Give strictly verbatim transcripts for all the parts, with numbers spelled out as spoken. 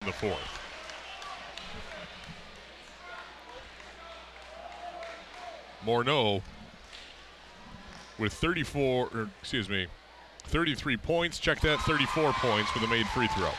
the fourth. Morneau with thirty-four, or excuse me, thirty-three points. Check that, thirty-four points with a made free throw.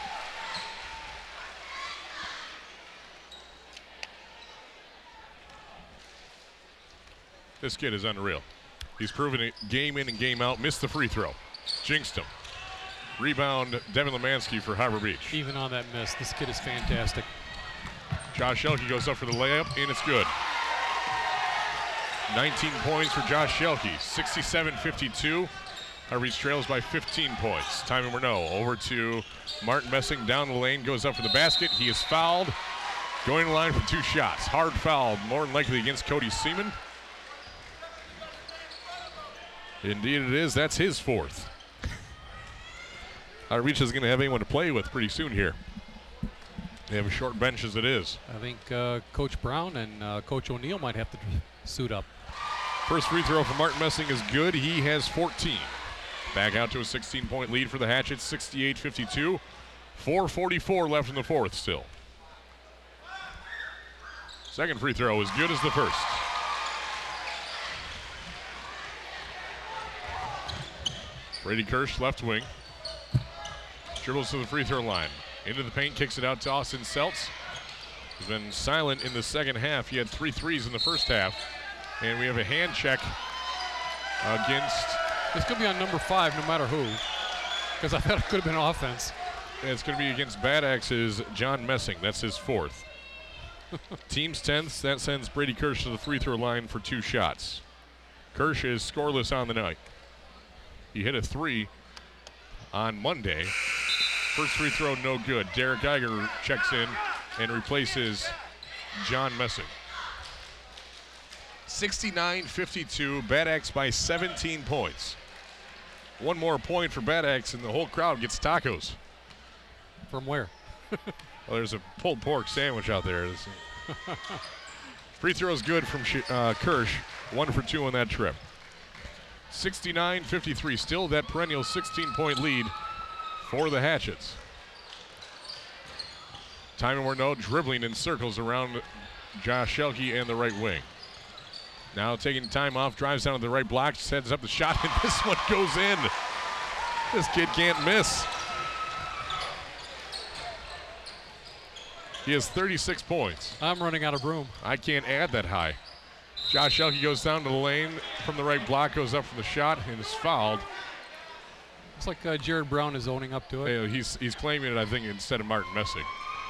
This kid is unreal. He's proven it game in and game out. Missed the free throw. Jinxed him. Rebound, Devin Lemansky for Harbor Beach. Even on that miss, this kid is fantastic. Josh Shelke goes up for the layup, and it's good. nineteen points for Josh Shelke, sixty-seven fifty-two. Harbor Beach trails by fifteen points. Timon Morneau over to Martin Messing down the lane, goes up for the basket. He is fouled. Going to the line for two shots. Hard foul, more than likely against Cody Seaman. Indeed it is. That's his fourth. Harbor Beach is going to have anyone to play with pretty soon here. They have a short bench as it is. I think uh, Coach Brown and uh, Coach O'Neill might have to suit up. First free throw from Martin Messing is good. He has fourteen. Back out to a sixteen-point lead for the Hatchets, sixty-eight fifty-two. four forty-four left in the fourth still. Second free throw as good as the first. Brady Kirsch, left wing. Dribbles to the free throw line. Into the paint, kicks it out to Austin Seltz. He's been silent in the second half. He had three threes in the first half. And we have a hand check against... It's going to be on number five no matter who. Because I thought it could have been offense. It's going to be against Bad Axe's John Messing. That's his fourth. Team's tenth. That sends Brady Kirsch to the free throw line for two shots. Kirsch is scoreless on the night. He hit a three on Monday. First free throw, no good. Derek Geiger checks in and replaces John Messing. sixty-nine fifty-two, Bad Axe by seventeen points. One more point for Bad Axe and the whole crowd gets tacos. From where? Well, there's a pulled pork sandwich out there. Free throw is good from uh, Kirsch. One for two on that trip. sixty-nine fifty-three, still that perennial sixteen-point lead for the Hatchets. Timon Morneau dribbling in circles around Josh Shelke and the right wing. Now taking time off, drives down to the right block, heads up the shot, and this one goes in. This kid can't miss. He has thirty-six points. I'm running out of room. I can't add that high. Josh Shelke goes down to the lane from the right block, goes up for the shot, and is fouled. Looks like uh, Jared Brown is owning up to it. You know, he's he's claiming it, I think, instead of Martin Messing.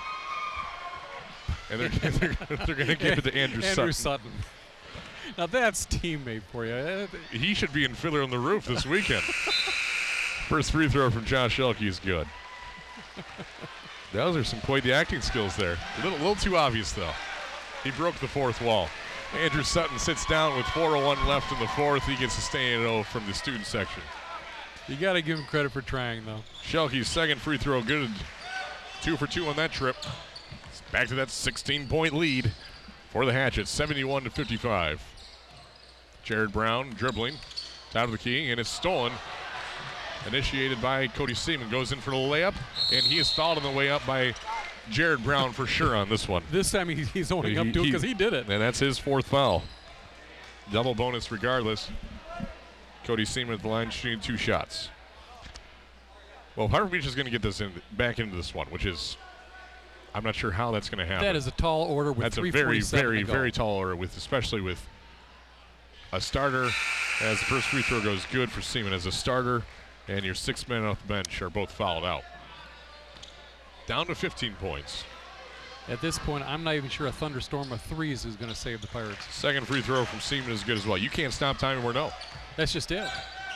And they're, they're, they're going to give it to Andrew, Andrew Sutton. Sutton. Now that's teammate for you. He should be in Fiddler on the Roof this weekend. First free throw from Josh Shelke is good. Those are some quite the acting skills there. A little, little too obvious, though. He broke the fourth wall. Andrew Sutton sits down with four oh one left in the fourth. He gets a stand oh from the student section. You got to give him credit for trying, though. Shelke's second free throw good. Two for two on that trip. Back to that sixteen-point lead for the Hatchets, seventy-one to fifty-five. Jared Brown dribbling down to the key, and it's stolen. Initiated by Cody Seaman. Goes in for the layup, and he is fouled on the way up by Jared Brown for sure on this one. This time he, he's owning he, up to it he, because he did it. And that's his fourth foul. Double bonus regardless. Cody Seaman at the line shooting two shots. Well, Harbor Beach is going to get this in, back into this one, which is, I'm not sure how that's going to happen. That is a tall order with That's a very, very, to go. very tall order, with especially with a starter. As the first free throw goes good for Seaman as a starter, and your six men off the bench are both fouled out. Down to fifteen points. At this point, I'm not even sure a thunderstorm of threes is going to save the Pirates. Second free throw from Seaman is good as well. You can't stop Timon Morneau. That's just it.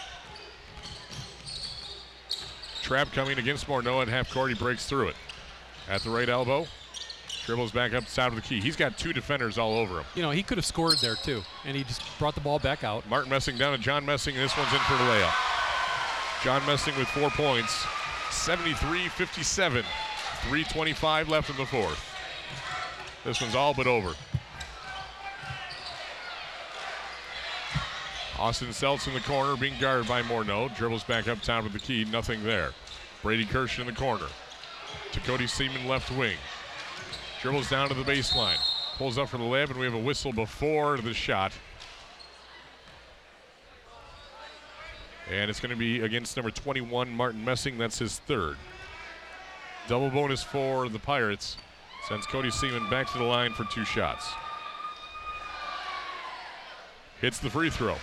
Trap coming against Morneau at half court. He breaks through it. At the right elbow. Dribbles back up the side of the key. He's got two defenders all over him. You know, he could have scored there, too. And he just brought the ball back out. Martin Messing down to John Messing, and this one's in for the layup. John Messing with four points. seventy-three fifty-seven. three twenty-five left in the fourth. This one's all but over. Austin Seltz in the corner, being guarded by Morneau. Dribbles back up top of the key, nothing there. Brady Kirsch in the corner. to Cody Seaman, left wing. Dribbles down to the baseline. Pulls up for the layup, and we have a whistle before the shot. And it's going to be against number twenty-one, Martin Messing. That's his third. Double bonus for the Pirates. Sends Cody Seaman back to the line for two shots. Hits the free throw.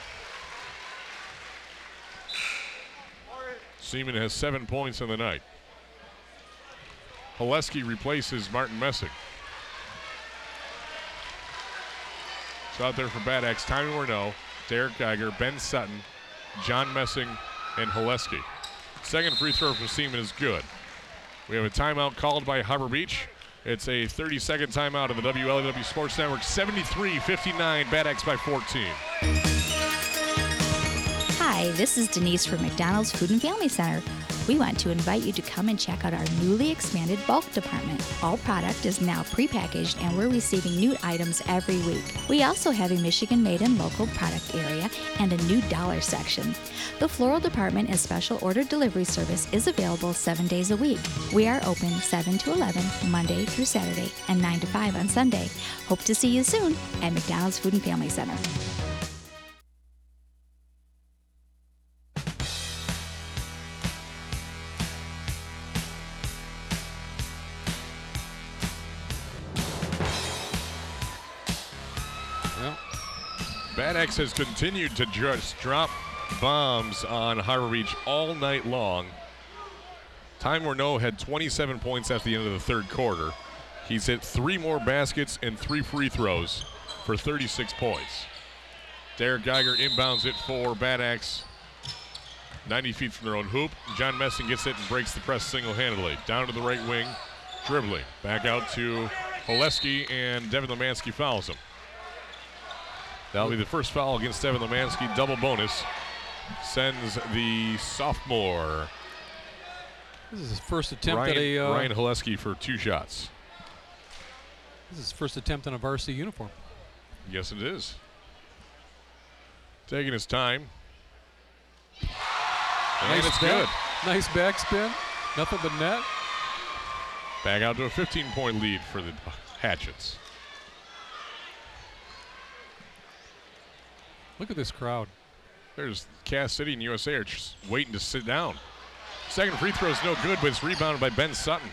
Seaman has seven points on the night. Haleski replaces Martin Messing. So out there for Bad Axe, Tommy Morneau, Derek Geiger, Ben Sutton, John Messing, and Haleski. Second free throw from Seaman is good. We have a timeout called by Harbor Beach. It's a thirty-second timeout of the W L A W Sports Network. seventy-three fifty-nine, Bad Axe by fourteen. Hi, this is Denise from McDonald's Food and Family Center. We want to invite you to come and check out our newly expanded bulk department. All product is now prepackaged and we're receiving new items every week. We also have a Michigan-made and local product area and a new dollar section. The floral department and special order delivery service is available seven days a week. We are open seven to eleven, Monday through Saturday, and nine to five on Sunday. Hope to see you soon at McDonald's Food and Family Center. Bad Axe has continued to just drop bombs on Harbor Beach all night long. Ty Morneau had twenty-seven points at the end of the third quarter. He's hit three more baskets and three free throws for thirty-six points. Derek Geiger inbounds it for Bad Axe, ninety feet from their own hoop. John Messing gets it and breaks the press single-handedly. Down to the right wing, dribbling. Back out to Haleski, and Devin Lemansky fouls him. That'll be the first foul against Devin Lemansky. Double bonus sends the sophomore This is his first attempt Ryan, at a uh, Ryan Haleski for two shots. This is his first attempt on a varsity uniform. Yes, it is. Taking his time. And Nice it's back- good. Nice backspin. Nothing but net. Back out to a fifteen-point lead for the Hatchets. Look at this crowd. There's Cass City and U S A are just waiting to sit down. Second free throw is no good, but it's rebounded by Ben Sutton.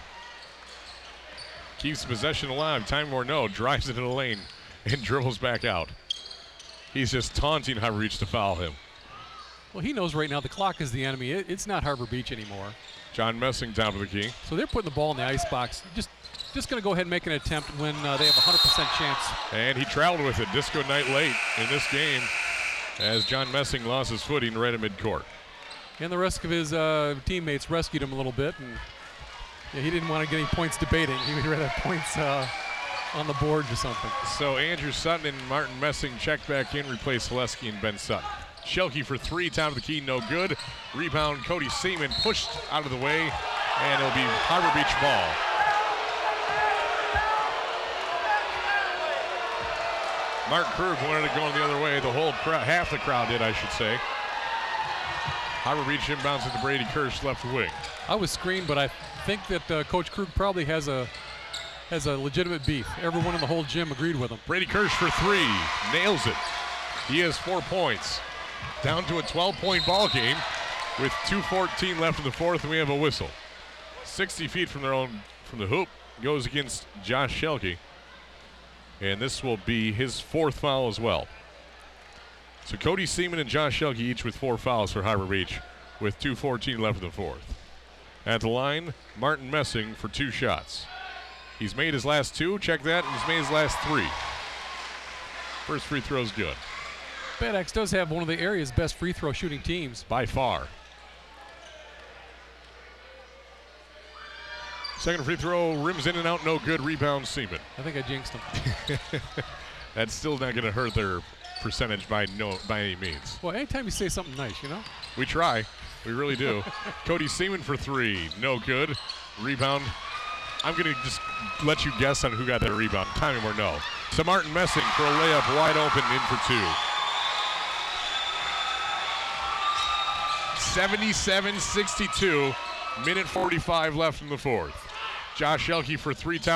Keeps possession alive. Ty Morneau drives into the lane and dribbles back out. He's just taunting Harbor Beach to foul him. Well, he knows right now the clock is the enemy. It, it's not Harbor Beach anymore. John Messing down to the key. So they're putting the ball in the icebox. Just just going to go ahead and make an attempt when uh, they have a one hundred percent chance. And he traveled with it. Disco night late in this game as John Messing lost his footing right at midcourt. And the rest of his uh, teammates rescued him a little bit. And yeah, he didn't want to get any points debating. He would rather have points uh, on the board or something. So Andrew Sutton and Martin Messing check back in, replace Haleski and Ben Sutton. Shelke for three, top of the key, no good. Rebound, Cody Seaman pushed out of the way, and it'll be Harbor Beach ball. Mark Krug wanted it going the other way. The whole crowd, half the crowd did, I should say. Harbor Beach inbounds at the Brady Kirsch left wing. I was screened, but I think that uh, Coach Krug probably has a has a legitimate beef. Everyone in the whole gym agreed with him. Brady Kirsch for three, nails it. He has four points. Down to a twelve-point ball game with two fourteen left in the fourth, and we have a whistle. sixty feet from their own, from the hoop, goes against Josh Shelke. And this will be his fourth foul as well. So Cody Seaman and Josh Shelke each with four fouls for Harbor Beach with two fourteen left in the fourth. At the line, Martin Messing for two shots. He's made his last two, check that, and he's made his last three. First free throw's good. Bad Axe does have one of the area's best free throw shooting teams. By far. Second free throw, rims in and out, no good. Rebound, Seaman. I think I jinxed him. That's still not going to hurt their percentage by no by any means. Well, anytime you say something nice, you know? We try. We really do. Cody Seaman for three, no good. Rebound. I'm going to just let you guess on who got that rebound. Tommy Morneau. So Martin Messing for a layup, wide open, in for two. seventy-seven sixty-two, minute forty-five left in the fourth. Josh Shelke for three.